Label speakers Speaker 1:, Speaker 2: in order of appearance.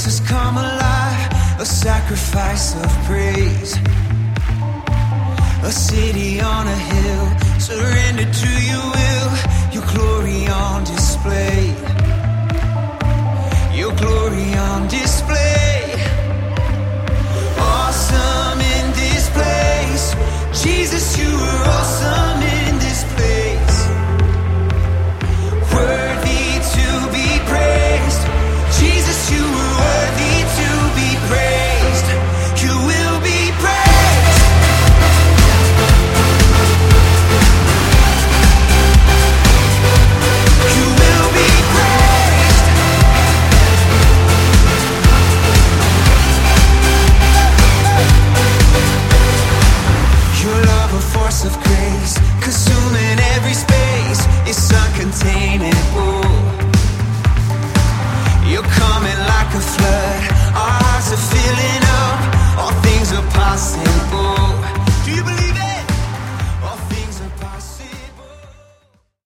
Speaker 1: has come alive, a sacrifice of praise. A city on a hill, surrendered to your will.